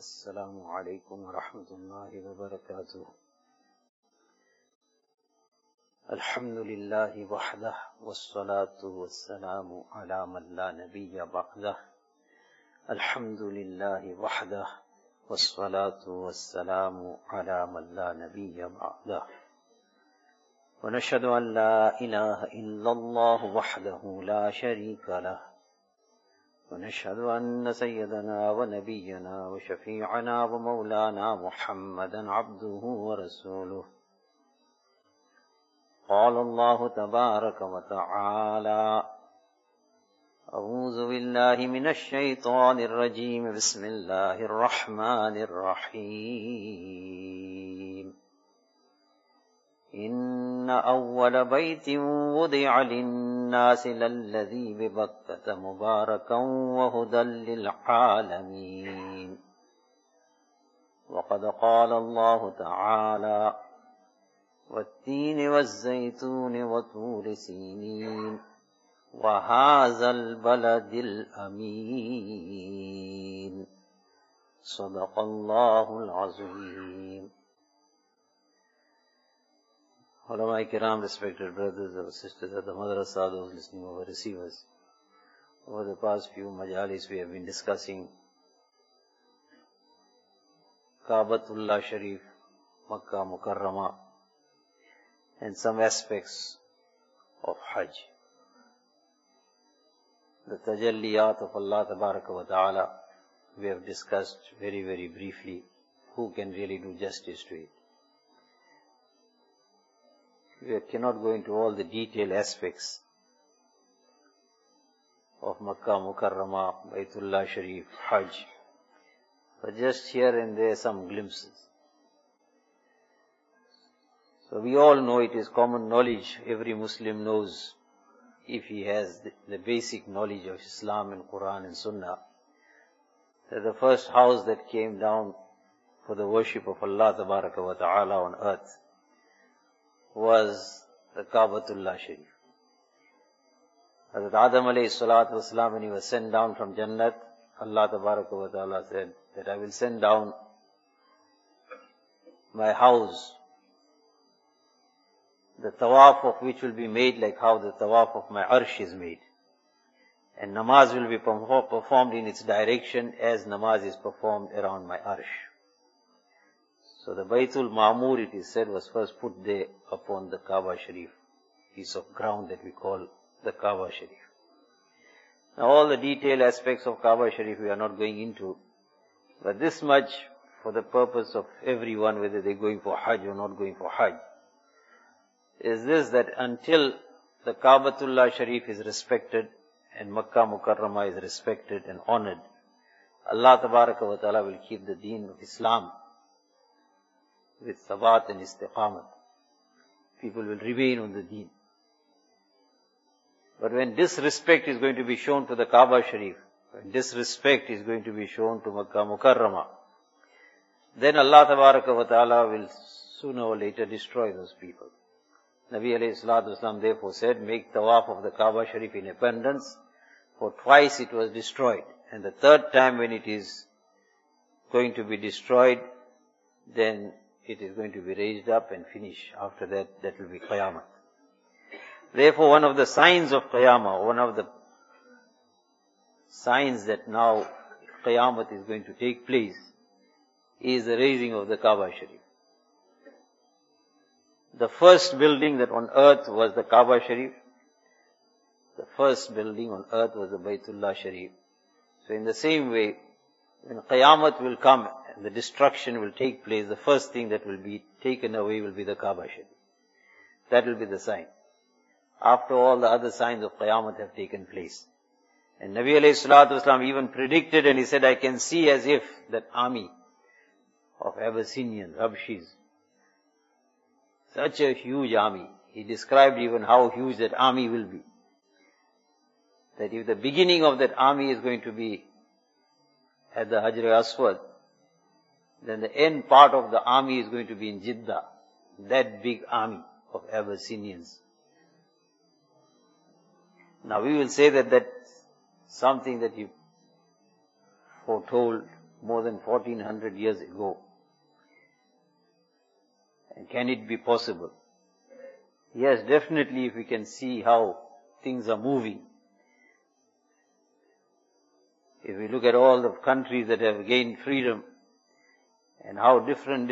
السلام عليكم ورحمة الله وبركاته. الحمد لله وحده والصلاة والسلام على من لا نبي بعده. الحمد لله وحده والصلاة والسلام على من لا نبي بعده. ونشهد أن لا إله إلا الله وحده لا شريك له، ونشهد أن سيدنا ونبينا وشفيعنا ومولانا محمدا عبده ورسوله. قال الله تبارك وتعالى: أعوذ بالله من الشيطان الرجيم، بسم الله الرحمن الرحيم. إن أول بيت وضع للناس للذي ببكة مباركا وهدى للعالمين. وقد قال الله تعالى: والتين والزيتون وطور سينين وهذا البلد الأمين. صدق الله العظيم. Ulama Kiram, respected brothers and sisters at the Madrasa, those listening over receivers. Over the past few majalis we have been discussing Kaabatullah Sharif, Makkah Mukarramah, and some aspects of Hajj. The Tajalliyat of Allah Tabaraka wa Ta'ala, we have discussed very, very briefly. Who can really do justice to it? We cannot go into all the detailed aspects of Makkah Mukarramah, Baytullah Sharif, Hajj, but just here and there some glimpses. So we all know, it is common knowledge, every Muslim knows, if he has the basic knowledge of Islam and Quran and Sunnah, that the first house that came down for the worship of Allah Tabaraka wa Ta'ala on earth was the Kaabatullah Sharif. Hazrat Adam alayhi salatu wasalam, when he was sent down from Jannat, Allah Tabaraka wa Ta'ala said that I will send down my house, the tawaf of which will be made like how the tawaf of my arsh is made. And namaz will be performed in its direction as namaz is performed around my arsh. So the Baytul Ma'mur, it is said, was first put there upon the Kaaba Sharif, piece of ground that we call the Kaaba Sharif. Now all the detailed aspects of Kaaba Sharif we are not going into, but this much for the purpose of everyone, whether they're going for Hajj or not going for Hajj, is this, that until the Kaabatullah Sharif is respected and Makkah Mukarramah is respected and honored, Allah Tabaraka wa Ta'ala will keep the deen of Islam with sabat and istiqamat. People will remain on the deen. But when disrespect is going to be shown to the Kaaba Sharif, when disrespect is going to be shown to Makkah Mukarramah, then Allah Tabaraka wa Ta'ala will sooner or later destroy those people. Nabi alayhi salatu wasalam therefore said, make tawaf of the Kaaba Sharif in abundance, for twice it was destroyed. And the third time when it is going to be destroyed, then it is going to be raised up and finish. After that, that will be Qiyamah. Therefore, one of the signs of Qiyamah, one of the signs that now Qiyamah is going to take place, is the raising of the Kaaba Sharif. The first building that on earth was the Kaaba Sharif. The first building on earth was the Baytullah Sharif. So in the same way, when Qiyamah will come and the destruction will take place, the first thing that will be taken away will be the Kaaba Sharif. That will be the sign. After all the other signs of Qiyamah have taken place. And Nabi alayhi salatu wasalam even predicted, and he said, I can see as if that army of Abyssinians, Habshis, such a huge army. He described even how huge that army will be. That if the beginning of that army is going to be at the Hajar Aswad, then the end part of the army is going to be in Jeddah. That big army of Abyssinians. Now we will say that that's something that he foretold more than 1400 years ago. And can it be possible? Yes, definitely, if we can see how things are moving. If we look at all the countries that have gained freedom and how different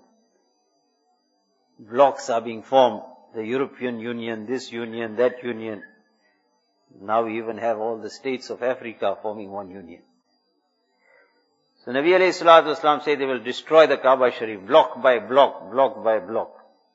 blocks are being formed, the European Union, this union, that union. Now we even have all the states of Africa forming one union. So Nabi alayhi salatu wasalam said they will destroy the Kaaba Sharif block by block, block by block.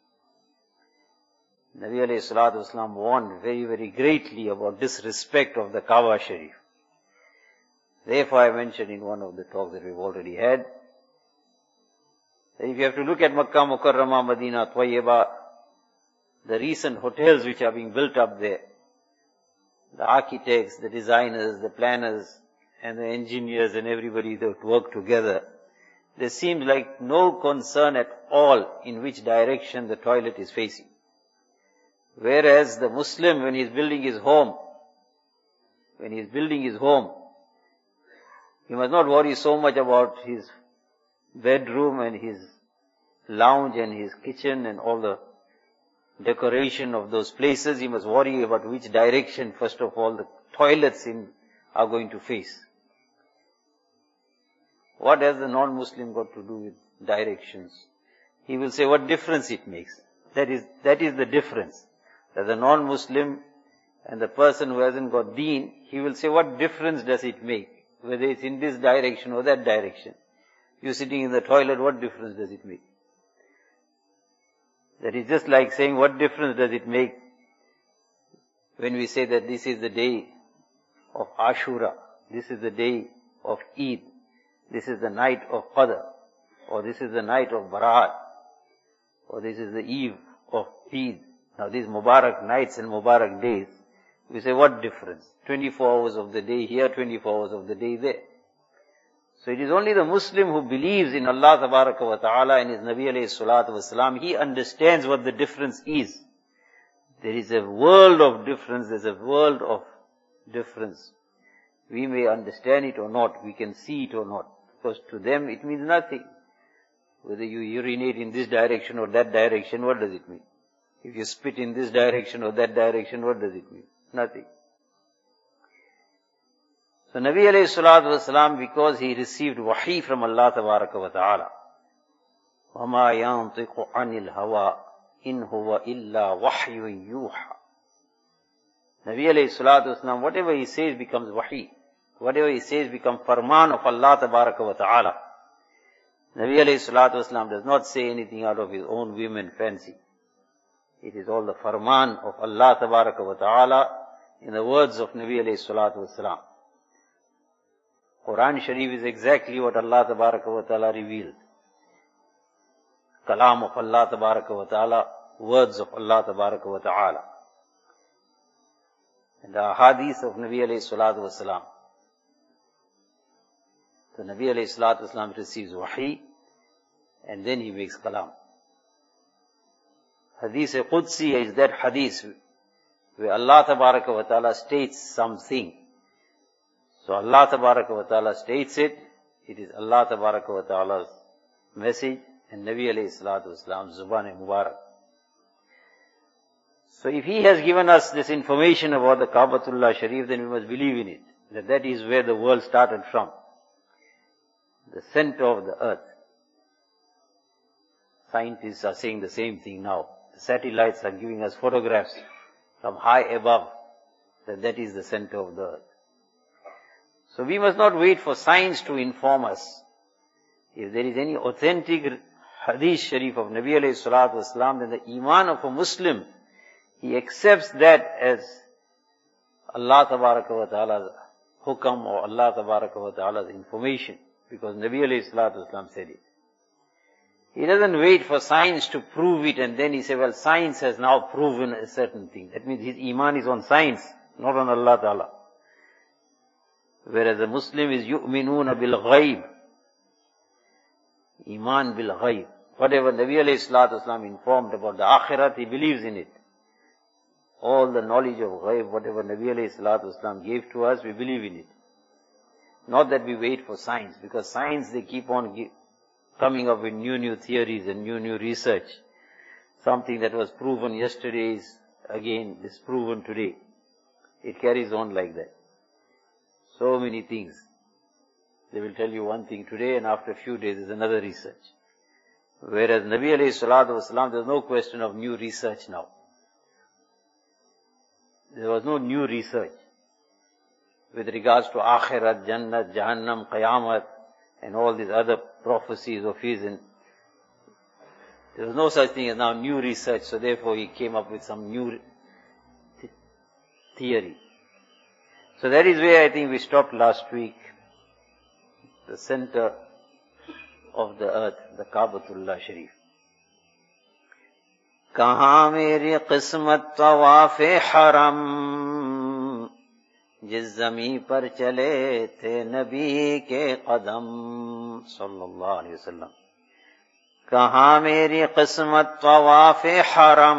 Nabi alayhi salatu wasalam warned very, very greatly about disrespect of the Kaaba Sharif. Therefore I mentioned in one of the talks that we've already had, that if you have to look at Makkah, Mukarramah, Medina, Tayyibah, the recent hotels which are being built up there, the architects, the designers, the planners, and the engineers and everybody that work together, there seems like no concern at all in which direction the toilet is facing. Whereas the Muslim, when he is building his home, he must not worry so much about his bedroom and his lounge and his kitchen and all the decoration of those places. He must worry about which direction, first of all, the toilets are going to face. What has the non-Muslim got to do with directions? He will say what difference it makes. That is the difference. That the non-Muslim and the person who hasn't got deen, he will say what difference does it make? Whether it's in this direction or that direction. You sitting in the toilet, what difference does it make? That is just like saying what difference does it make when we say that this is the day of Ashura, this is the day of Eid, this is the night of Qadr, or this is the night of Baraat, or this is the eve of Eid. Now these Mubarak nights and Mubarak days, we say what difference? 24 hours of the day here, 24 hours of the day there. So it is only the Muslim who believes in Allah Tabaraka wa Ta'ala and His Nabi alayhi salatu wasalam, he understands what the difference is. There is a world of difference, there's a world of difference. We may understand it or not, we can see it or not, because to them it means nothing. Whether you urinate in this direction or that direction, what does it mean? If you spit in this direction or that direction, what does it mean? Nothing. So Nabi alayhi salatu wasalam, because he received wahi from Allah Tabaraka wa Ta'ala, وَمَا يَنْطِقُ عَنِ الْهَوَىٰ إِنْ هُوَ إِلَّا وَحْيٌ يُوحَىٰ. Nabi alayhi salatu wasalam, whatever he says becomes wahi. Whatever he says becomes farman of Allah Tabaraka wa Ta'ala. Nabi alayhi salatu wasalam does not say anything out of his own whim and fancy. It is all the farman of Allah Tabaraka wa Ta'ala in the words of Nabi alayhi salatu wasalam. Quran Sharif is exactly what Allah Tabaraka wa Ta'ala revealed. Kalam of Allah Tabaraka wa Ta'ala, words of Allah Tabaraka wa Ta'ala. And the hadith of Nabi alayhi salatu wasalam. So Nabi alayhi salatu wasalam receives wahi and then he makes kalam. Hadith Qudsi is that hadith where Allah Tabaraka wa Ta'ala states something. So Allah Tabaraka wa Ta'ala states it, it is Allah Tabaraka wa Ta'ala's message and Nabi alayhi salatu wasalam's Zuban Mubarak. So if he has given us this information about the Kaabatullah Sharif, then we must believe in it, that is where the world started from. The center of the earth. Scientists are saying the same thing now. The satellites are giving us photographs from high above, that is the center of the earth. So we must not wait for science to inform us. If there is any authentic hadith sharif of Nabi alayhi salatu wasalam, then the iman of a Muslim, he accepts that as Allah Tabaraka wa Ta'ala's hukam or Allah Tabaraka wa Ta'ala's information, because Nabi alayhi salatu wasalam said it. He doesn't wait for science to prove it and then he says, well, science has now proven a certain thing. That means his iman is on science, not on Allah Ta'ala. Whereas a Muslim is yu'minuna bil ghaib. Iman bil ghaib. Whatever Nabi alayhi salatu wasalam informed about the akhirat, he believes in it. All the knowledge of ghaib, whatever Nabi alayhi salatu wasalam gave to us, we believe in it. Not that we wait for science, because science, they keep on coming up with new theories and new research. Something that was proven yesterday is again disproven today. It carries on like that. So many things. They will tell you one thing today, and after a few days there's another research. Whereas Nabi alayhi salatu wasalam, there's no question of new research now. There was no new research with regards to Akhirat, Jannat, Jahannam, Qayamat, and all these other prophecies of his. And there was no such thing as now new research, so therefore he came up with some new theory. So that is where I think we stopped last week. The center of the earth, the Kaabatullah Sharif. कहाँ मेरी किस्मत तवाफ़े हरम, जिस ज़मीं पर चले थे नबी के कदम सल्लल्लाहु अलैहि वसल्लम. कहाँ मेरी किस्मत तवाफ़े हरम,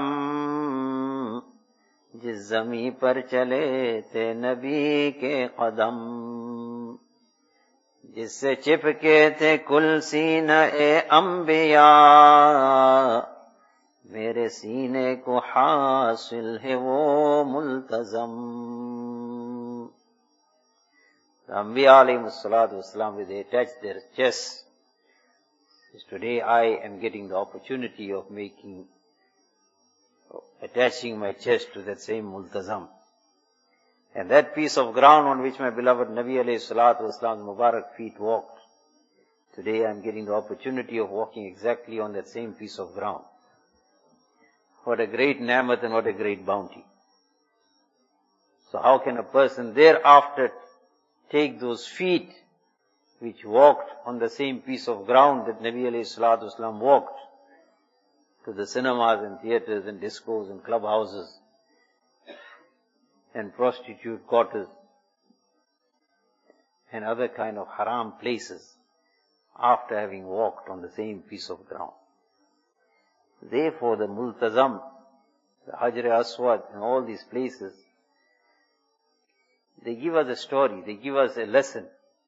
जिस ज़मीं पर चले थे नबी के कदम, जिससे चिपके थे कुल सीने अंबिया, मेरे सीने को हासिल है वो मुल्तज़म. The Anbiya alayhi salatu wasalam, they attach their chests. Today I am getting the opportunity of attaching my chest to that same multazam. And that piece of ground on which my beloved Nabi alayhi salatu wasalam's Mubarak feet walked, today I am getting the opportunity of walking exactly on that same piece of ground. What a great ni'mat and what a great bounty. So how can a person thereafter take those feet which walked on the same piece of ground that Nabi alayhi salatu wasalam walked, to the cinemas and theatres and discos and clubhouses and prostitute quarters and other kind of haram places, after having walked on the same piece of ground? Therefore the Multazam, the Hajar Aswad and all these places, they give us a story, they give us a lesson.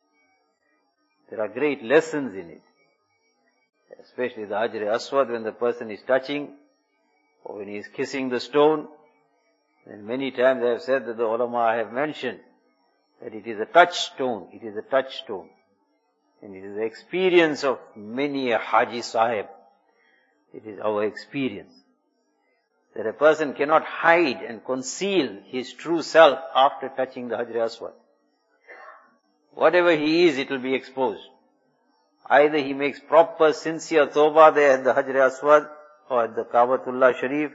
There are great lessons in it. Especially the Hajar Aswad, when the person is touching or when he is kissing the stone. And many times I have said that the ulama have mentioned that it is a touchstone, it is a touchstone. And it is the experience of many a Haji Sahib. It is our experience that a person cannot hide and conceal his true self after touching the Hajar Aswad. Whatever he is, it will be exposed. Either he makes proper, sincere tawbah there at the Hajar Aswad or at the Kaabatullah Sharif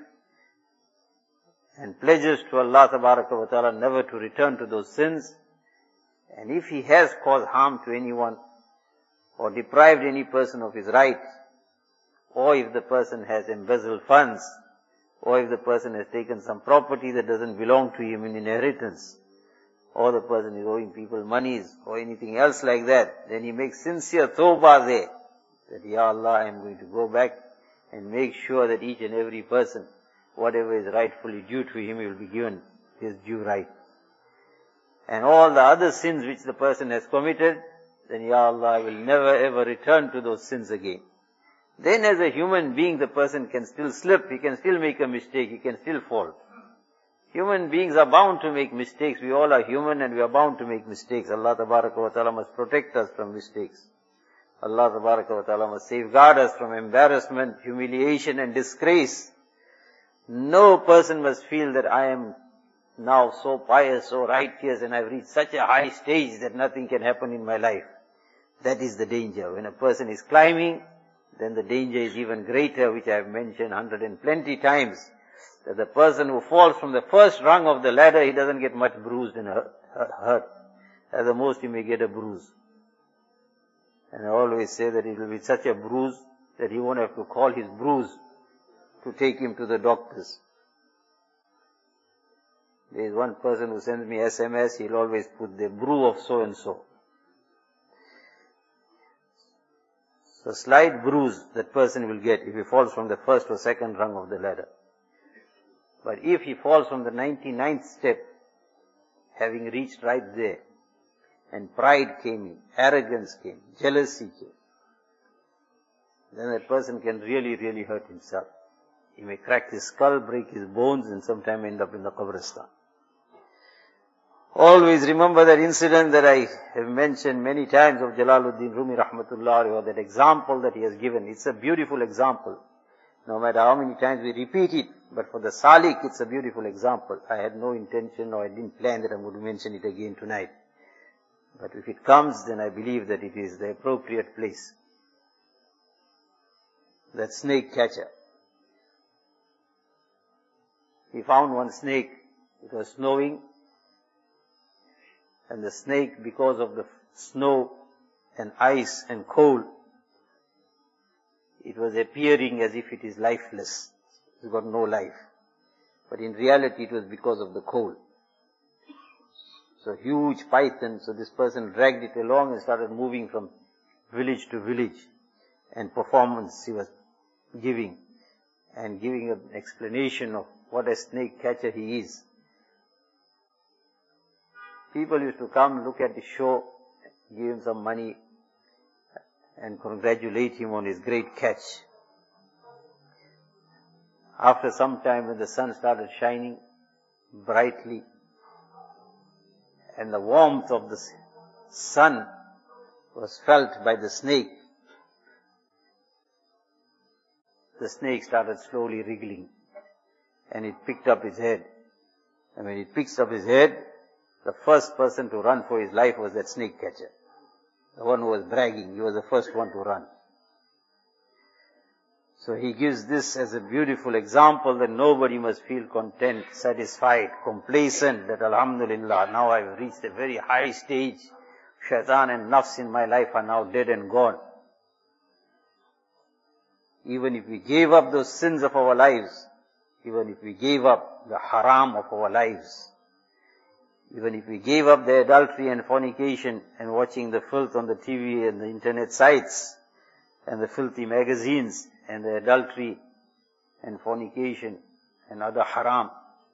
and pledges to Allah Tabaraka wa Ta'ala never to return to those sins. And if he has caused harm to anyone or deprived any person of his rights, or if the person has embezzled funds, or if the person has taken some property that doesn't belong to him in inheritance, or the person is owing people monies, or anything else like that, then he makes sincere tawbah there, that, Ya Allah, I am going to go back and make sure that each and every person, whatever is rightfully due to him, will be given his due right. And all the other sins which the person has committed, then, Ya Allah, I will never ever return to those sins again. Then as a human being, the person can still slip, he can still make a mistake, he can still fall. Human beings are bound to make mistakes. We all are human and we are bound to make mistakes. Allah Tabaraka wa Ta'ala must protect us from mistakes. Allah Tabaraka wa Ta'ala must safeguard us from embarrassment, humiliation and disgrace. No person must feel that I am now so pious, so righteous, and I've reached such a high stage that nothing can happen in my life. That is the danger. When a person is climbing, then the danger is even greater, which I have mentioned 120 times, that the person who falls from the first rung of the ladder, he doesn't get much bruised and hurt. At the most, he may get a bruise. And I always say that it will be such a bruise that he won't have to call his bruise to take him to the doctors. There is one person who sends me SMS, he'll always put the brew of so and so. So slight bruise that person will get if he falls from the first or second rung of the ladder. But if he falls from the 99th step, having reached right there, and pride came in, arrogance came, jealousy came, then that person can really, really hurt himself. He may crack his skull, break his bones, and sometime end up in the Qabristan. Always remember that incident that I have mentioned many times of Jalaluddin Rumi rahmatullah, or that example that he has given. It's a beautiful example. No matter how many times we repeat it, but for the Salik, it's a beautiful example. I had no intention, or I didn't plan that I'm going to mention it again tonight. But if it comes, then I believe that it is the appropriate place. That snake catcher. He found one snake. It was snowing. And the snake, because of the snow and ice and cold, it was appearing as if it is lifeless. It's got no life. But in reality, it was because of the cold. So huge python, so this person dragged it along and started moving from village to village. And performance he was giving. And giving an explanation of what a snake catcher he is. People used to come, look at the show, give him some money, and congratulate him on his great catch. After some time, when the sun started shining brightly, and the warmth of the sun was felt by the snake started slowly wriggling, and it picked up his head. And when it picks up his head, the first person to run for his life was that snake catcher. The one who was bragging, he was the first one to run. So he gives this as a beautiful example that nobody must feel content, satisfied, complacent, that alhamdulillah, now I've reached a very high stage. Shaitan and nafs in my life are now dead and gone. Even if we gave up those sins of our lives, even if we gave up the haram of our lives, even if we gave up the adultery and fornication and watching the filth on the TV and the internet sites and the filthy magazines and the adultery and fornication and other haram,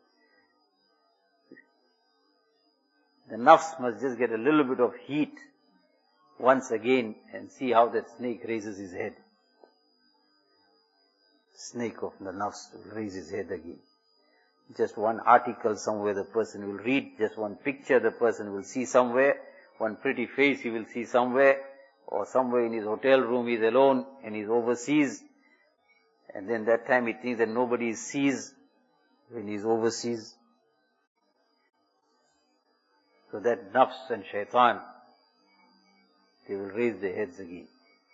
the nafs must just get a little bit of heat once again and see how that snake raises his head. Snake of the nafs will raise his head again. Just one article somewhere the person will read, just one picture the person will see somewhere, one pretty face he will see somewhere, or somewhere in his hotel room he's alone and he's overseas, and then that time he thinks that nobody sees when he's overseas. So that nafs and shaitan, they will raise their heads again.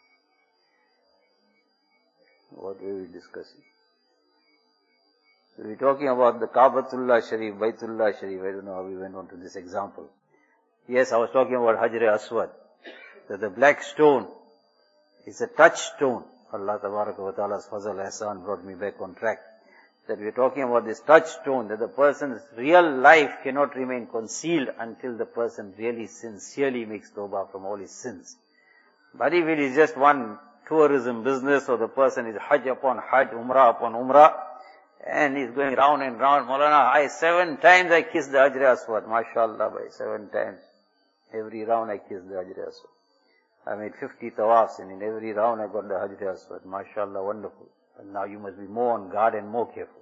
What were we discussing? So we're talking about the Kaabatullah Sharif, Baitullah Sharif. I don't know how we went on to this example. Yes, I was talking about Hajar Aswad. That the black stone is a touchstone. Allah Tabaraka wa Ta'ala's Fazal Ahsan brought me back on track. That we're talking about this touchstone, that the person's real life cannot remain concealed until the person really sincerely makes tawbah from all his sins. But if it is just one tourism business, or the person is Hajj upon Hajj, Umrah upon Umrah, and he's going round and round, Maulana, 7 times I kissed the Hajar Aswad, mashallah, by 7 times. Every round I kissed the Hajar Aswad. I made 50 tawafs, and in every round I got the Hajar Aswad, mashallah, wonderful. But now you must be more on guard and more careful.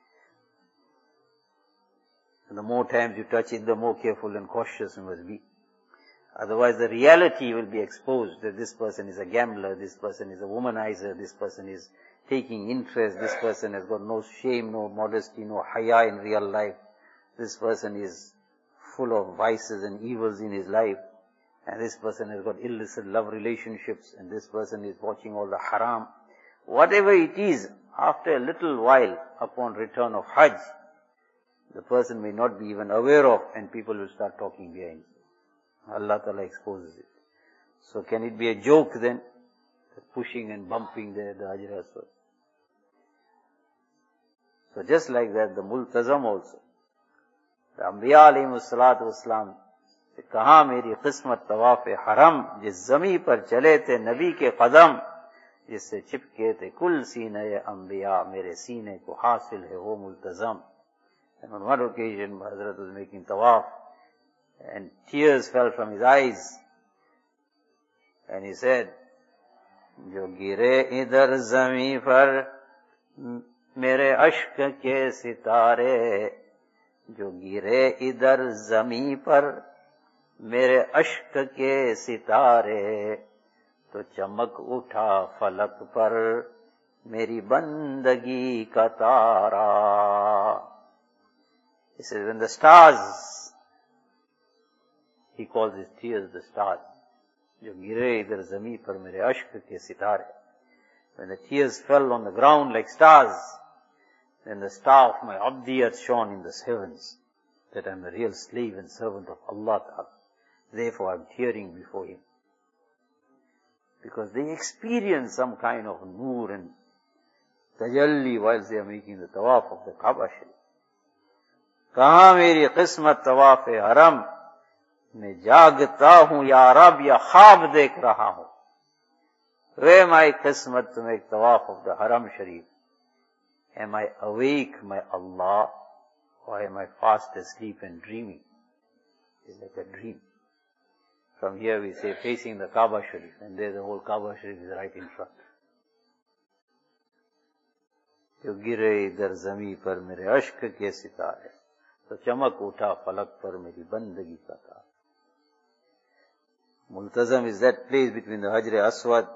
And the more times you touch it, the more careful and cautious you must be. Otherwise the reality will be exposed, that this person is a gambler, this person is a womanizer, this person is taking interest, this person has got no shame, no modesty, no haya in real life. This person is full of vices and evils in his life. And this person has got illicit love relationships, and this person is watching all the haram. Whatever it is, after a little while, upon return of Hajj, the person may not be even aware of, and people will start talking behind. Allah Ta'ala exposes it. So can it be a joke then? Pushing and bumping the Hajar Aswad. So just like that, the Multazam also. The Anbiya alayhimus salatu wassalam, कहाँ मेरी किस्मत तवाफ हरम, जिस जमी पर चले थे नबी के कदम, जिससे चिपके थे कुल सीने अंबिया, मेरे सीने को हासिल है वो मुल्तजम. And on one occasion, Hazrat was making tawaf, And tears fell from his eyes. And he said, जो गिरे इधर ज़मीं पर मेरे अश्क के सितारे, जो गिरे इधर ज़मीं पर मेरे अश्क के सितारे, तो चमक उठा फलक पर मेरी बंदगी का तारा. He says, when the stars, he calls his tears the stars. जो गिरे इधर ज़मीं पर मेरे अश्क के सितारे. When the tears fell on the ground like stars, then the star of my abdiyat shone in the heavens, that I am a real slave and servant of Allah Ta'ala. Therefore I am tearing before Him. Because they experience some kind of noor and tajalli whilst they are making the tawaf of the Kaaba Sharif. कहाँ मेरी किस्मत तवाफ हरम मैं जागता हूँ या रब या ख्वाब देख रहा हूँ. Where my qismat to make tawaf of the Haram Sharif? Am I awake, my Allah, or am I fast asleep and dreaming? It's like a dream. From here we say facing the Kaaba Sharif, and there the whole Kaaba Sharif is right in front. जो गिरे इधर ज़मीं पर मेरे अश्क के सितारे, तो चमक उठा फलक पर मेरी बंदगी का तारा. Multazam is that place between the Hajr Aswad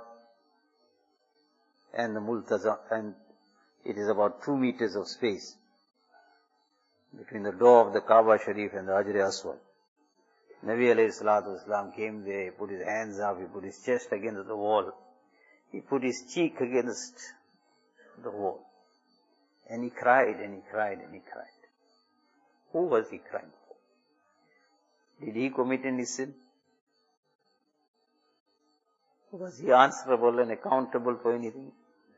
and the Multazam, and it is about 2 meters of space between the door of the Kaaba Sharif and the Hajr Aswad. Nabi alayhi salatu wasalam came there, he put his hands up, he put his chest against the wall, he put his cheek against the wall, and he cried and he cried and he cried. Who was he crying for? Did he commit any sin? Was he answerable and accountable for anything?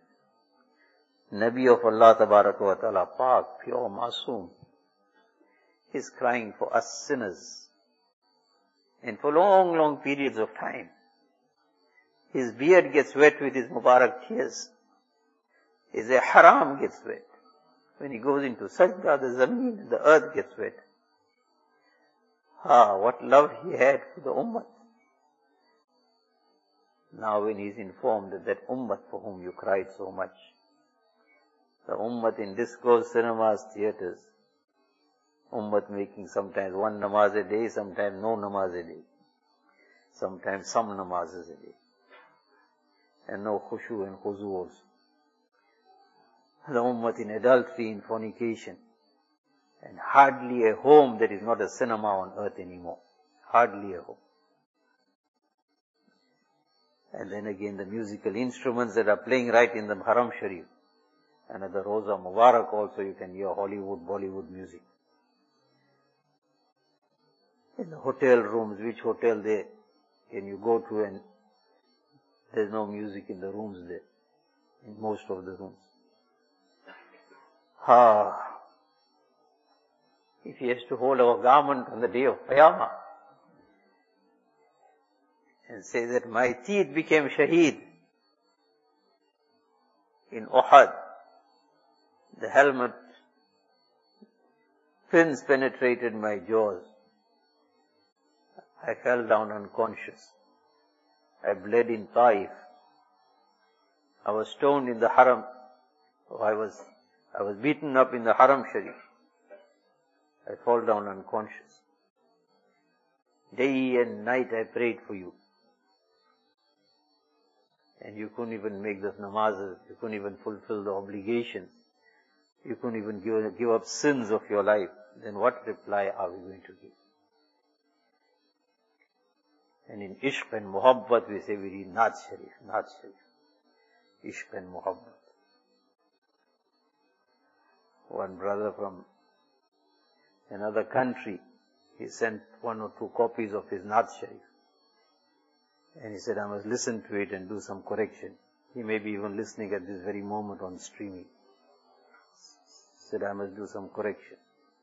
Nabi of Allah Tabarak wa Ta'ala, Pak, pure, Masoom, is crying for us sinners. And for long, long periods of time, his beard gets wet with his Mubarak tears. His ihram gets wet. When he goes into sajda, the zameen, the earth gets wet. What love he had for the ummah. Now when he is informed that ummah for whom you cried so much, the ummah in discourse cinemas, theatres, ummah making sometimes one namaz a day, sometimes no namaz a day, sometimes some namazes a day, and no khushu and khuzu also. The ummah in adultery, in fornication, and hardly a home that is not a cinema on earth anymore. Hardly a home. And then again the musical instruments that are playing right in the Haram Sharif. And at the Roza Mubarak also you can hear Hollywood, Bollywood music. In the hotel rooms, which hotel there can you go to and there's no music in the rooms there, in most of the rooms. If he has to hold our garment on the day of Qiyamah and say that my teeth became shaheed in Uhud, the helmet pins penetrated my jaws, I fell down unconscious, I bled in Taif, I was stoned in the Haram, I was beaten up in the Haram Sharif, I fall down unconscious. Day and night I prayed for you. And you couldn't even make the namazes, you couldn't even fulfill the obligations, you couldn't even give up sins of your life. Then what reply are we going to give? And in Ishq and Muhabbat we say we read Naat Sharif, Naat Sharif. Ishq and Muhabbat. One brother from another country, he sent 1 or 2 copies of his Naat Sharif. And he said, I must listen to it and do some correction. He may be even listening at this very moment on streaming. He said, I must do some correction.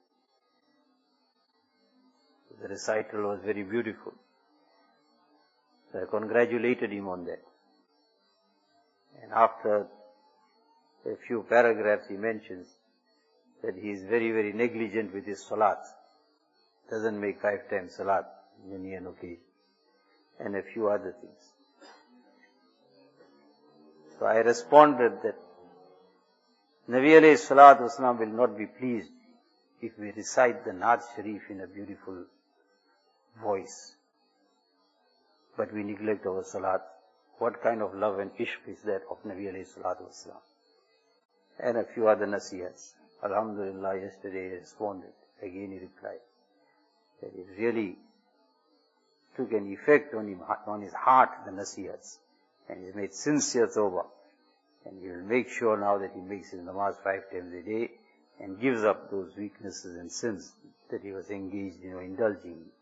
The recital was very beautiful. So I congratulated him on that. And after a few paragraphs he mentions that he is very, very negligent with his salat. doesn't make 5 times salat on any an occasion, and a few other things. So I responded that Nabi alayhi salatu wasalam will not be pleased if we recite the Naat Sharif in a beautiful voice, but we neglect our salat. What kind of love and ishq is that of Nabi alayhi salatu wasalam? And a few other nasihats. Alhamdulillah, yesterday he responded. Again he replied that it really took an effect on him, on his heart, the nasihats. And he's made sincere tawbah. And he will make sure now that he makes his namaz 5 times a day and gives up those weaknesses and sins that he was engaged in or indulging in.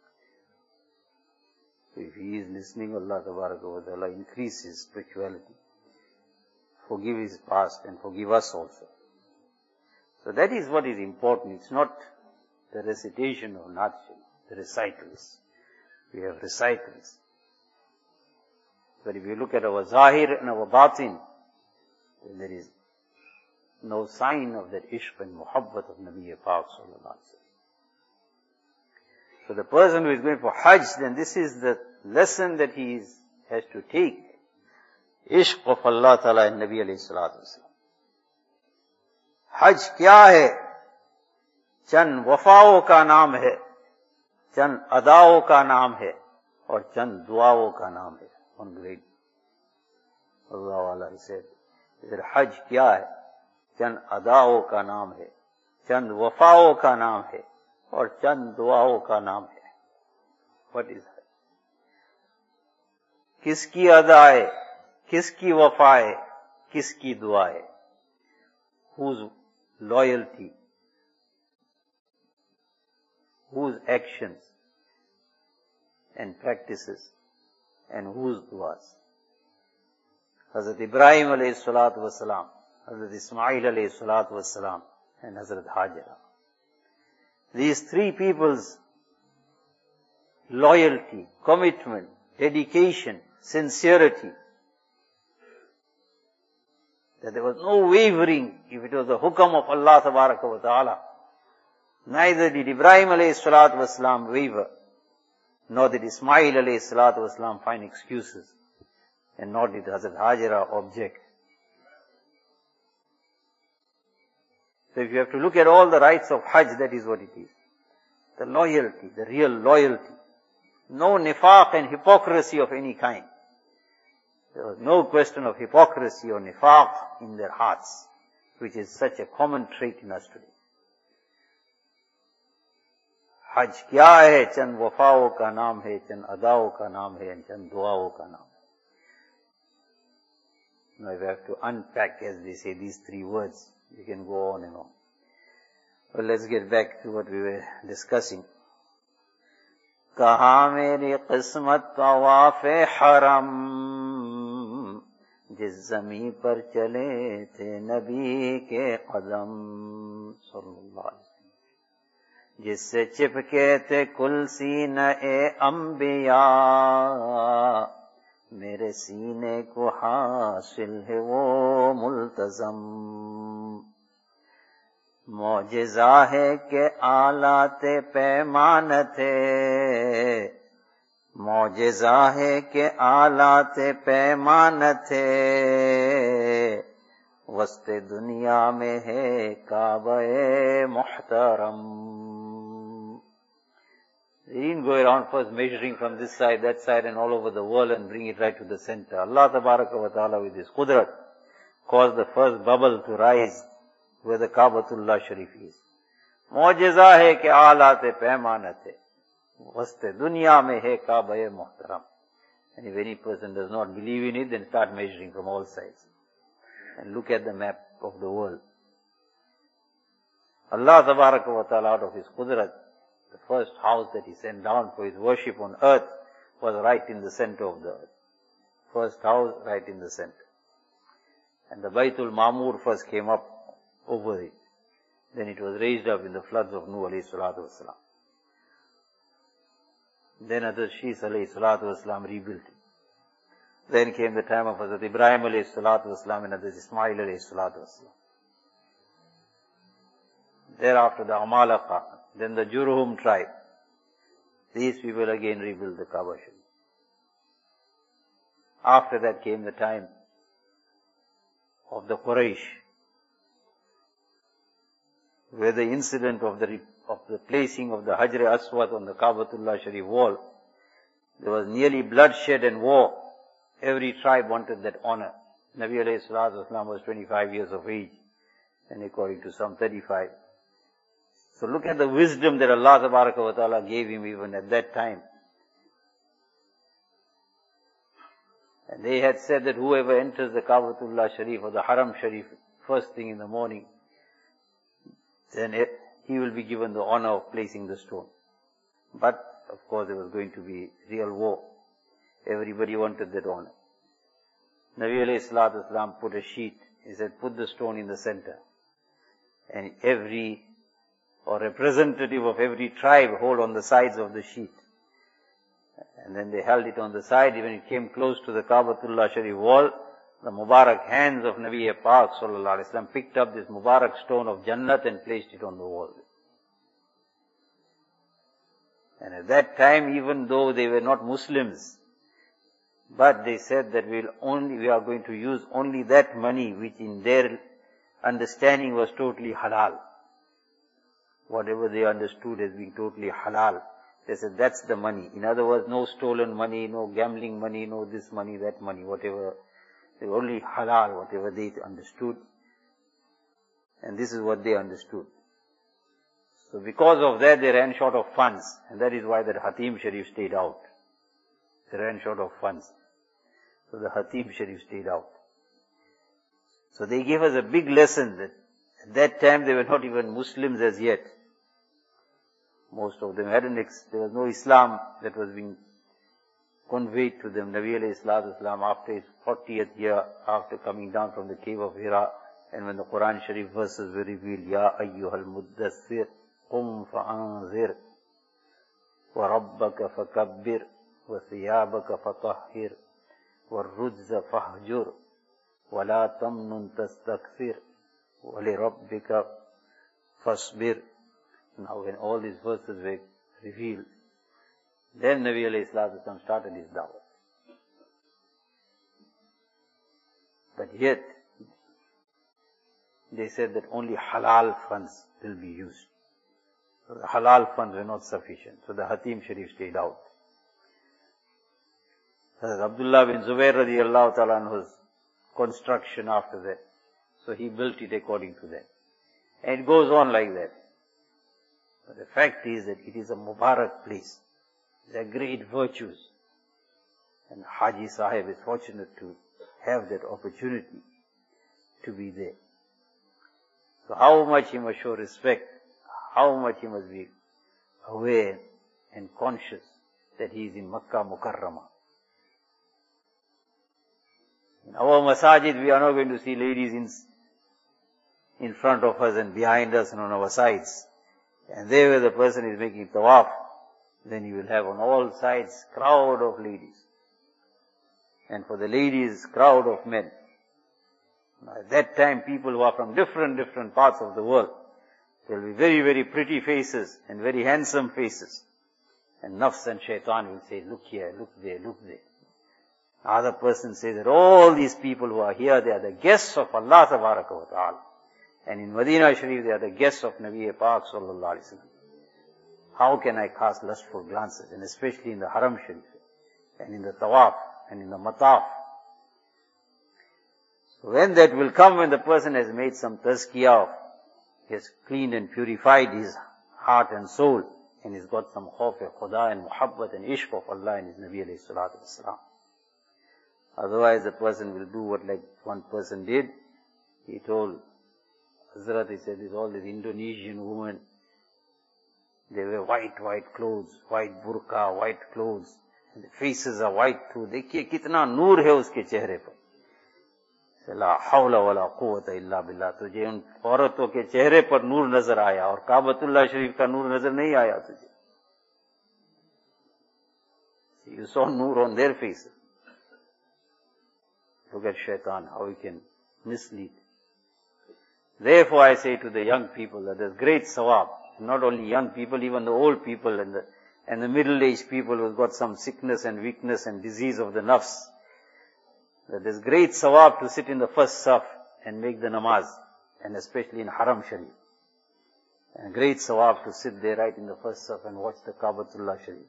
So if he is listening, Allah Tabaraka wa Ta'ala increase his spirituality, forgive his past and forgive us also. So that is what is important. It's not the recitation of Naat Sharif, the recitals. We have recitals. But if you look at our zahir and our batin, then there is no sign of that ishq and muhabbat of Nabi Pak sallallahu alaihi wasallam. So the person who is going for Hajj, then this is the lesson that he has to take. Ishq of Allah Ta'ala and Nabi alayhi salatu wasallam. Hajj kya hai? Chand wafaओं का नाम है, चंद अदाओं का नाम है, और चंद दुआओं का नाम है. One great Allah Wala, he said, Hajj kya hai? चंद अदाओं का नाम है, चंद वफाओं का नाम है, और चंद दुआओं का नाम है. What is Hajj? किसकी अदाएं, किसकी वफाएं, किसकी दुआएं? Whose loyalty, whose actions and practices, and whose duas? Hazrat Ibrahim alayhi salatu wasalam, Hazrat Ismail alayhi salatu wasalam, and Hazrat Hajara. These 3 people's loyalty, commitment, dedication, sincerity, that there was no wavering if it was the hukam of Allah Tabaraka wa Ta'ala. Neither did Ibrahim alayhi salatu wasalam waver, nor did Ismail alayhi salatu wasalam find excuses, and nor did Hazrat Hajara object. So if you have to look at all the rites of Hajj, that is what it is. The loyalty, the real loyalty. No nifaq and hypocrisy of any kind. There was no question of hypocrisy or nifaq in their hearts, which is such a common trait in us today. Hajj kya hai? Chand wafaओं का नाम है, चंद अदाओं का नाम है, and चंद दुआओं का नाम है. Now we have to unpack, as they say, these 3 words. We can go on and on. Well, let's get back to what we were discussing. कहा मेरी किस्मत तवाफ़े हरम, जिस ज़मीं पर चले थे नबी के कदम सल्लल्लाहु अलैहि वसल्लम, जिससे चिपके थे कुल सीने अंबिया, मेरे सीने को हासिल है वो मुल्तज़म. मौजिज़ा है के आलाते पैमान थे, मौजिज़ा है के आलाते पैमान थे, वस्ते दुनिया में है काबे मुहतरम. They didn't go around first measuring from this side, that side, and all over the world and bring it right to the center. Allah Tabaraka wa Ta'ala with His Qudrat caused the first bubble to rise where the Kaabatullah Sharif is. Mu'jiza hai ke aalate paimana the, waste dunya mein hai Kaaba-e Muhtaram. And if any person does not believe in it, then start measuring from all sides. And look at the map of the world. Allah Tabaraka wa Ta'ala, out of His Qudrat, the first house that He sent down for His worship on earth was right in the center of the earth. First house right in the center. And the Baitul Ma'mur first came up over it. Then it was raised up in the floods of Nuh alayhi salatu wasalam. Then Hazrat Shis alayhi salatu wasalam rebuilt it. Then came the time of Hazrat Ibrahim alayhi salatu wasalam and Hazrat Ismail alayhi salatu wasalam. Thereafter the Amalaka, then the Jurhum tribe, These people again rebuilt the Kaaba Sharif. After that came the time of the Quraysh, where the incident of the placing of the Hajar Aswad on the Kaabatullah Sharif wall, there was nearly bloodshed and war. Every tribe wanted that honor. Nabi alayhi salatu wasalam was 25 years of age, and according to some 35. So look at the wisdom that Allah Tabaraka wa Ta'ala gave him even at that time. And they had said that whoever enters the Kaabatullah Sharif or the Haram Sharif first thing in the morning, then he will be given the honor of placing the stone. But, of course, there was going to be real war. Everybody wanted that honor. Nabi alayhi salatu wasalam put a sheet. He said, put the stone in the center. And representative of every tribe hold on the sides of the sheet. And then they held it on the side. When it came close to the Kaabatullah Sharif wall, the Mubarak hands of Nabi Pak sallallahu alaihi wasallam picked up this Mubarak stone of Jannat and placed it on the wall. And at that time, even though they were not Muslims, but they said that we are going to use only that money which in their understanding was totally halal. Whatever they understood as being totally halal, they said that's the money. In other words, no stolen money, no gambling money, no this money, that money, whatever. They were only halal, whatever they understood. And this is what they understood. So because of that, they ran short of funds. And that is why the Hatim Sharif stayed out. They ran short of funds. So the Hatim Sharif stayed out. So they gave us a big lesson that at that time they were not even Muslims as yet. Most of them there was no Islam that was being conveyed to them. Nabi alayhi salatu wasalam, after his 40th year, after coming down from the cave of Hira, and when the Quran Sharif verses were revealed, Ya ayyuhal muddassir, qum fa'anzir, wa rabbaka fakabbir, wa thiyabaka fatahhir, wa rujza fahjur, wa la tamnun tastakthir, wa li rabbika fasbir. Now when all these verses were revealed, then Nabi alayhi salatu wasalam started his da'wah. But yet, they said that only halal funds will be used. So the halal funds were not sufficient. So the Hatim Sharif stayed out. Hazrat Abdullah bin Zubair radiallahu ta'ala anhu's construction after that. So he built it according to that. And it goes on like that. But the fact is that it is a Mubarak place. There are great virtues. And Haji Sahib is fortunate to have that opportunity to be there. So how much he must show respect, how much he must be aware and conscious that he is in Makkah Mukarramah. In our masajid, we are not going to see ladies in front of us and behind us and on our sides. And there where the person is making tawaf, then you will have on all sides crowd of ladies. And for the ladies, crowd of men. Now, at that time, people who are from different parts of the world, there will be very, very pretty faces and very handsome faces. And nafs and shaitan will say, look here, look there, look there. Other person says that all these people who are here, they are the guests of Allah Tabaraka wa Ta'ala. And in Medina Sharif, they are the guests of Nabi Pak sallallahu alaihi wasallam. How can I cast lustful glances? And especially in the Haram Sharif, and in the Tawaf, and in the Mataf. So when that will come, when the person has made some tazkiyah, he has cleaned and purified his heart and soul, and he's got some khawf khuda and muhabbat and ishq of Allah and his Nabi alayhi salatu wasalam. Otherwise the person will do what like one person did. He told Hazrat, he said, all these Indonesian women, they wear white clothes, white burqa, white clothes, and the faces are white too. देखिए कितना नूर है उसके चेहरे पर. ला हौला वला कुव्वता इल्ला बिल्लाह. तुझे उन औरतों के चेहरे पर नूर नजर आया और काबतुल्लाह शरीफ का नूर नजर नहीं आया तुझे. You saw nur on their faces. Look at shaitan, how he can mislead. Therefore I say to the young people that there's great sawab. Not only young people, even the old people and the middle-aged people who've got some sickness and weakness and disease of the nafs, that there's great sawab to sit in the first saf and make the namaz, and especially in Haram Sharif. And great sawab to sit there right in the first saf and watch the Kaabatullah Sharif.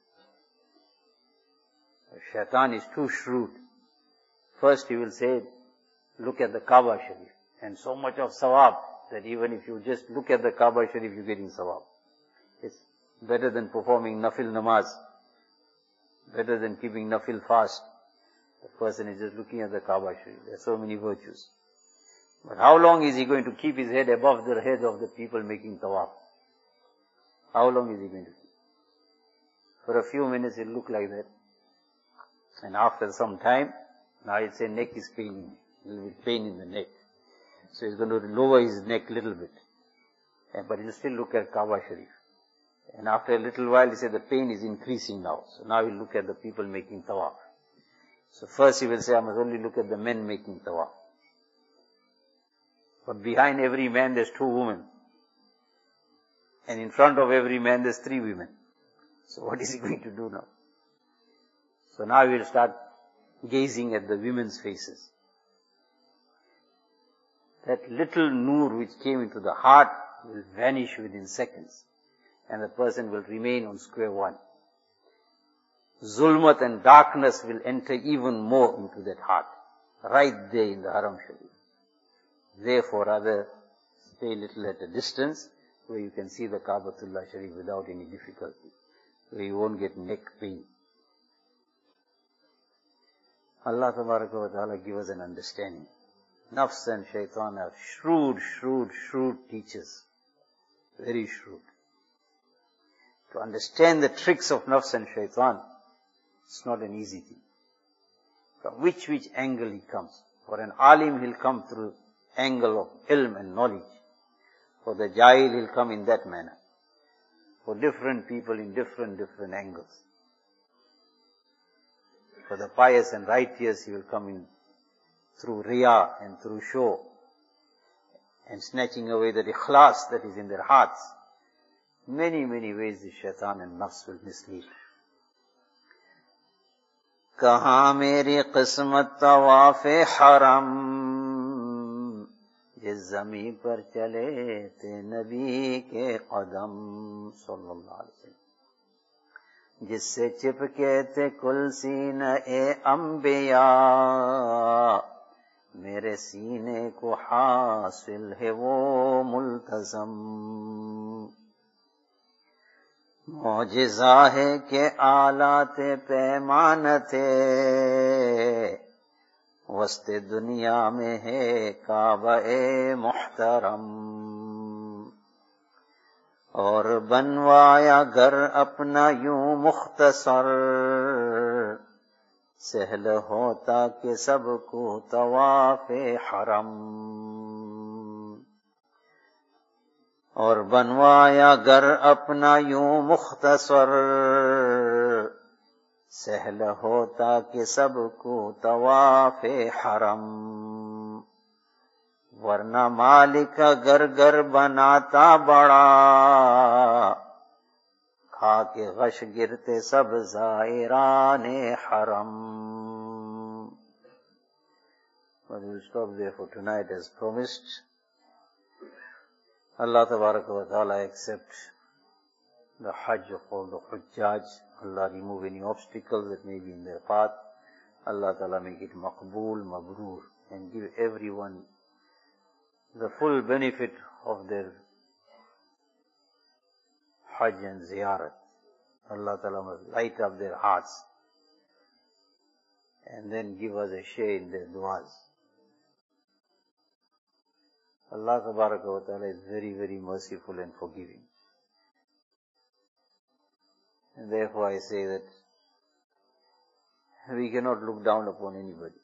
Shaitan is too shrewd. First he will say, look at the Kaaba Sharif. And so much of sawab that even if you just look at the Kaaba Sharif, you're getting sawab. It's better than performing nafil namaz, better than keeping nafil fast. The person is just looking at the Kaaba Sharif. There are so many virtues. But how long is he going to keep his head above the head of the people making tawaf? How long is he going to keep? For a few minutes it'll look like that. And after some time, now it's a neck is paining, a little bit pain in the neck. So he's going to lower his neck a little bit. But he'll still look at Kaaba Sharif. And after a little while, he said the pain is increasing now. So now he'll look at the people making tawaf. So first he will say, I must only look at the men making tawaf. But behind every man there's 2 women. And in front of every man there's 3 women. So what is he going to do now? So now he will start gazing at the women's faces. That little nur which came into the heart will vanish within seconds. And the person will remain on square one. Zulmat and darkness will enter even more into that heart. Right there in the Haram Sharif. Therefore, rather stay a little at a distance where you can see the Kaabatullah Sharif without any difficulty. Where you won't get neck pain. Allah Tabaraka wa Ta'ala give us an understanding. Nafs and shaitan are shrewd teachers. Very shrewd. To understand the tricks of nafs and shaitan, it's not an easy thing. From which angle he comes. For an alim, he'll come through angle of ilm and knowledge. For the jahil, he'll come in that manner. For different people in different angles. For the pious and righteous, he will come in through riya and through show. And snatching away the ikhlas that is in their hearts. Many ways the shaitan and nafs will mislead. Kahan meri qismat tawaf-e haram, jis zami par chale te nabi ke qadam, sallallahu alaihi wasallam. जिससे चिपके थे कुल सीने अंबिया, मेरे सीने को हासिल है वो मुल्तज़म। मौजिज़ा है कि आलात पैमान थे, वस्ते दुनिया में है काबा-ए मुहतरम। और बनवाया घर अपना यूं मुख्तसर, सहल होता कि सबको तवाफ़े हरम। और बनवाया घर अपना यूं मुख्तसर, सहल होता कि सबको तवाफ़े हरम। वरना मालिक घर बनाता बड़ा, खा के गश गिरते सब ज़ाइराने हरम। But we'll stop there for tonight as promised. Allah Tabaraka wa Ta'ala accept the Hajj of all the Hujjaj. Allah remove any obstacles that may be in their path. Allah Ta'ala make it maqbool, mabrur, and give everyone the full benefit of their Hajj and Ziyarat. Allah Ta'ala must light up their hearts and then give us a share in their du'as. Allah Tabaraka wa Ta'ala is very merciful and forgiving. And therefore I say that we cannot look down upon anybody.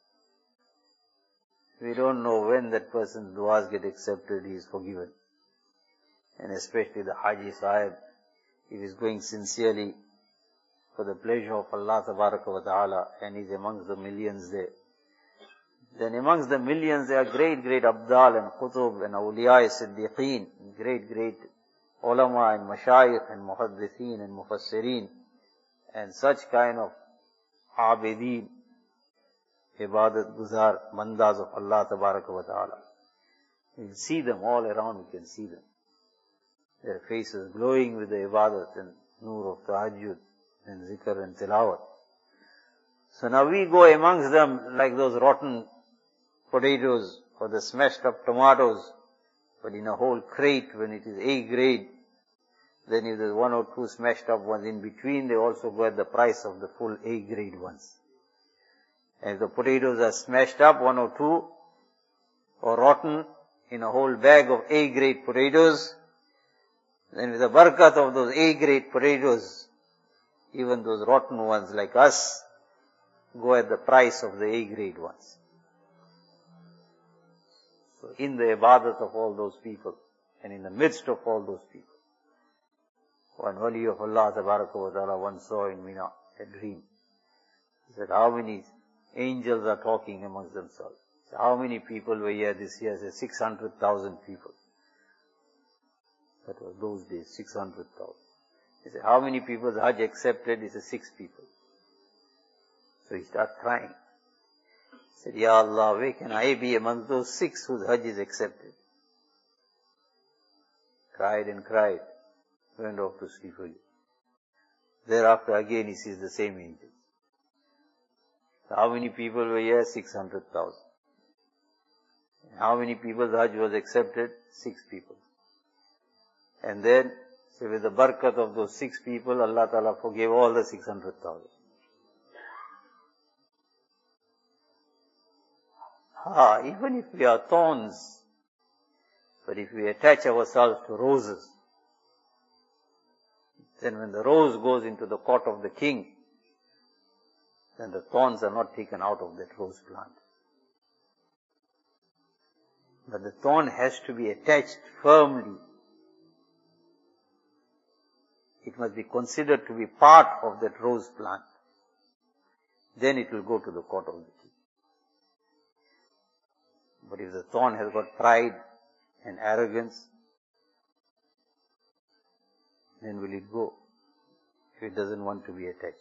We don't know when that person's du'as get accepted, he is forgiven. And especially the Haji Sahib, if he is going sincerely for the pleasure of Allah Tabaraka wa Ta'ala and he is amongst the millions there, then amongst the millions there are great Abdal and Qutub and Awliya Siddiqeen, great ulama and mashayikh and muhaddithin and mufassirin and such kind of abideen, ibadat guzar, mandas of Allah tabaraka wa ta'ala. You can see them all around, you can see them. Their faces glowing with the ibadat and nur of tahajjud and zikr and tilawat. So now we go amongst them like those rotten potatoes or the smashed up tomatoes, but in a whole crate when it is A grade, then if there's one or two smashed up ones in between, they also go at the price of the full A grade ones. And if the potatoes are smashed up, one or two, or rotten, in a whole bag of A grade potatoes, then with the barakat of those A grade potatoes, even those rotten ones like us, go at the price of the A grade ones. So in the ibadat of all those people, and in the midst of all those people, one wali of Allah tabaraka wa ta'ala once saw in Mina a dream. He said, how many angels are talking amongst themselves? So how many people were here this year? He said, 600,000 people. That was those days, 600,000. He said, how many people's Hajj accepted? He said, 6 people. So he started crying. He said, Ya Allah, where can I be among those 6 whose Hajj is accepted? Cried and cried. Went off to sleep again. Thereafter again he sees the same angels. So how many people were here? 600,000. How many people's Hajj was accepted? 6 people. And then, so with the barakat of those 6 people, Allah Ta'ala forgave all the 600,000. Even if we are thorns, but if we attach ourselves to roses, then when the rose goes into the court of the king, then the thorns are not taken out of that rose plant. But the thorn has to be attached firmly. It must be considered to be part of that rose plant. Then it will go to the court of the king. But if the thorn has got pride and arrogance, then will it go if it doesn't want to be attached?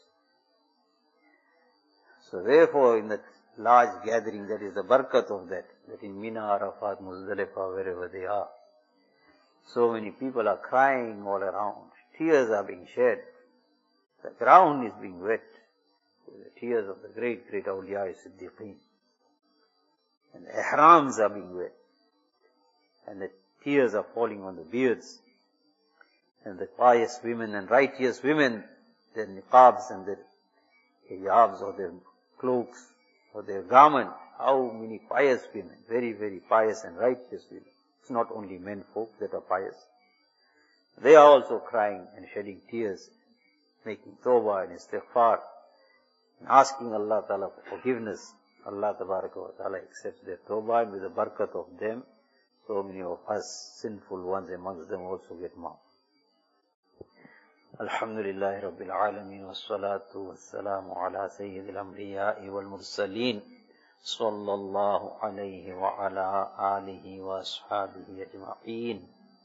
So therefore, in that large gathering, that is the barakat of that in Mina, Arafat, Muzdalifah, wherever they are, so many people are crying all around. Tears are being shed. The ground is being wet with the tears of the great, great awliya Siddiqeen. And the ihrams are being wet. And the tears are falling on the beards. And the pious women and righteous women, their niqabs and their hijabs or their cloaks or their garment. How many pious women, very, very pious and righteous women. It's not only men folk that are pious. They are also crying and shedding tears, making tawbah and istighfar, and asking Allah Ta'ala for forgiveness. Allah Tabaraka wa Ta'ala accepts their tawbah, and with the barakat of them, so many of us sinful ones amongst them also get maaf. Alhamdulillahi Rabbil Alameen, wassalatu wassalamu ala sayyidil anbiya'i wal mursaleen, sallallahu alayhi wa ala alihi wa ashabihi ajma'een.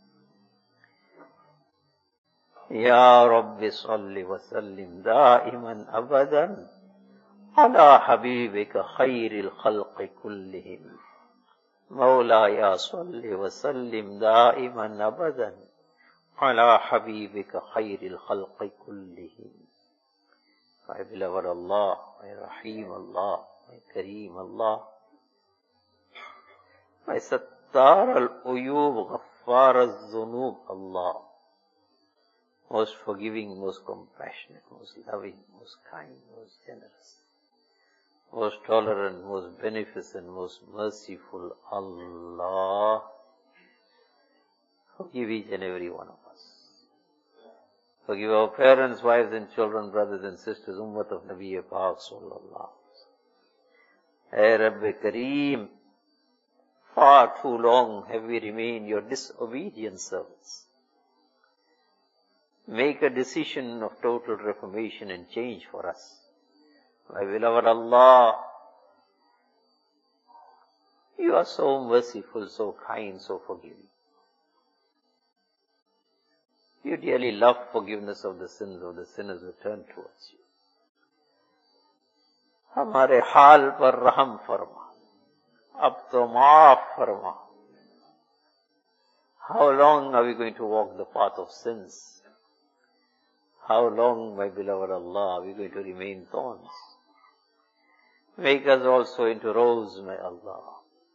Ya Rabbi salli wa sallim da'iman abadan ala habibika khairil khalqi kullihim. Mawlaya salli wa sallim da'iman abadan ala habibika khairil khalqi kullihim. My beloved Allah, my Rahim Allah, my Kareem Allah, my Sattar al-Uyub, Ghaffar al-Zunub Allah, most forgiving, most compassionate, most loving, most kind, most generous, most tolerant, most beneficent, most merciful Allah, forgive each and every one of us. Forgive our parents, wives and children, brothers and sisters, Ummat of Nabi Pak Sallallahu. Hey Rabbi Kareem, far too long have we remained your disobedient servants. Make a decision of total reformation and change for us. My beloved Allah, you are so merciful, so kind, so forgiving. you dearly love forgiveness of the sins of the sinners who turn towards you. हमारे हाल पर रहम फरमा, अब तो माफ फरमा. How long are we going to walk the path of sins? How long, my beloved Allah, are we going to remain thorns? Make us also into rose, my Allah.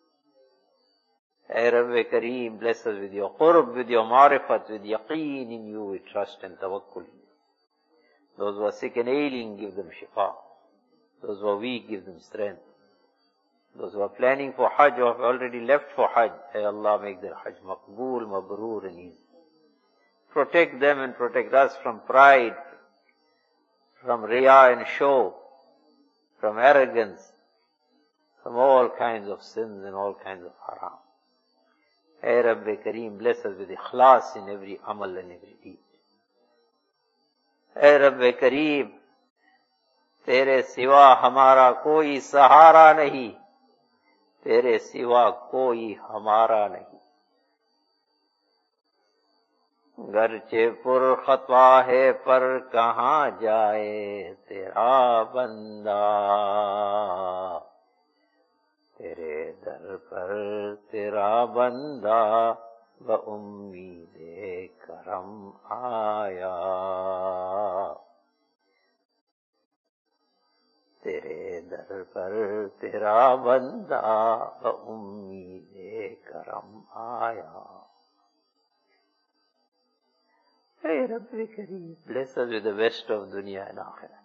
Ay Rabbi Kareem, bless us with your qurb, with your marifat, with yaqeen in you, we trust and tawakkul in you. Those who are sick and ailing, give them shifa. Those who are weak, give them strength. Those who are planning for Hajj or have already left for Hajj, ay Allah, make their Hajj maqbool, mabroor and easy. Protect them and protect us from pride, from riya and show, from arrogance, from all kinds of sins and all kinds of haram. Ay Rabbi Kareem, bless us with ikhlas in every amal and every deed. Ay Rabbi Kareem, तेरे सिवा हमारा कोई सहारा नहीं, तेरे सिवा कोई हमारा नहीं. गरचे पुर खता है पर कहाँ जाए तेरा बंदा, तेरे दर पर तेरा बंदा बउम्मीदे करम आया. तेरे दर पर तेरा बंदा बउम्मीदे करम आया. Hey Rabbi Kareem, bless us with the best of dunya and akhirah.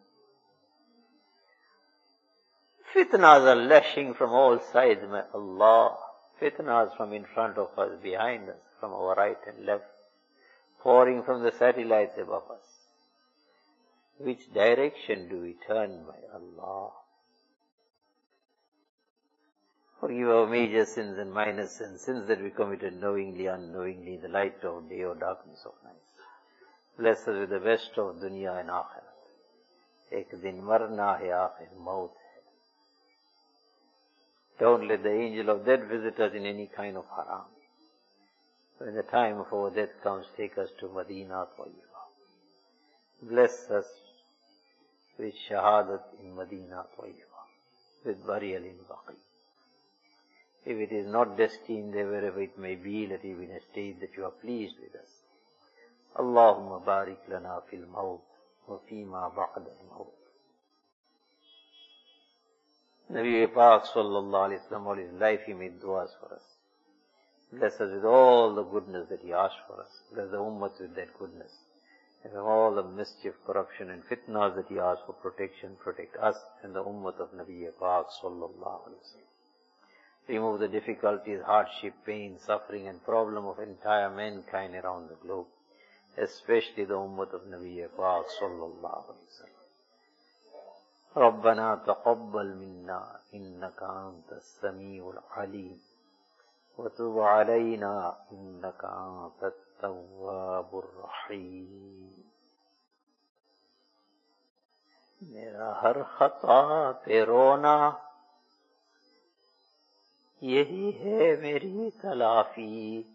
Fitnas are lashing from all sides, my Allah. Fitnas from in front of us, behind us, from our right and left, pouring from the satellites above us. Which direction do we turn, my Allah? Forgive our major sins and minor sins, sins that we committed knowingly, unknowingly, in the light of day or darkness of night. Bless us with the best of dunya and akhirat. Ek din marna hai, aakhir maut hai. Don't let the angel of death visit us in any kind of haram. When the time of our death comes, take us to Madinah Tayyiba. Bless us with shahadat in Madinah Tayyiba, with burial in Baqi. If it is not destined there, wherever it may be, let it be in a state that you are pleased with us. Allahumma barik lana fil maut wa fima ba'da al-maut. Nabi Pak sallallahu alayhi wa sallam, all his life he made du'as for us. Bless us with all the goodness that he asked for us. Bless the ummah with that goodness. And from all the mischief, corruption and fitnas that he asked for protection, protect us and the ummah of Nabi Pak sallallahu alayhi wa sallam. Remove the difficulties, hardship, pain, suffering and problem of entire mankind around the globe, especially the ummah of Nabi Pak sallallahu alayhi wa sallam. ربنا تقبل منا إنك أنت السميع العليم وتب علينا إنك أنت التواب الرحيم. मेरा हर खता पे रोना यही है मेरी तलाफी.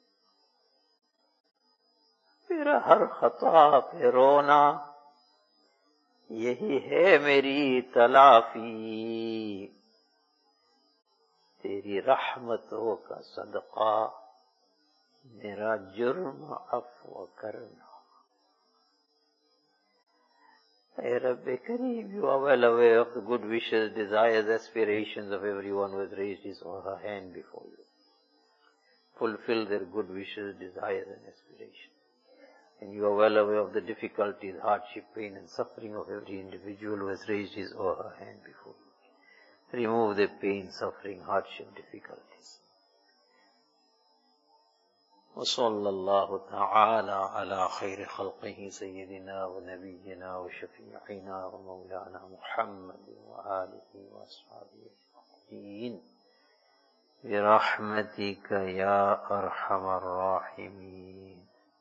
मेरा हर खता पे रोना यही है मेरी तलाफी. तेरी रहमतों का सदका मेरा जुर्म अफ़्व करना. Hey Rabbi Kareem, you are well aware of the good wishes, desires, aspirations of everyone who has raised his or her hand before you. Fulfill their good wishes, desires and aspirations. And you are well aware of the difficulties, hardship, pain and suffering of every individual who has raised his or her hand before you. Remove their pain, suffering, hardship, difficulties. وصلى الله تعالى على خير خلقه سيدنا ونبينا وشفيعنا ومولانا محمد وآله وأصحابه أجمعين برحمتك يا أرحم الراحمين.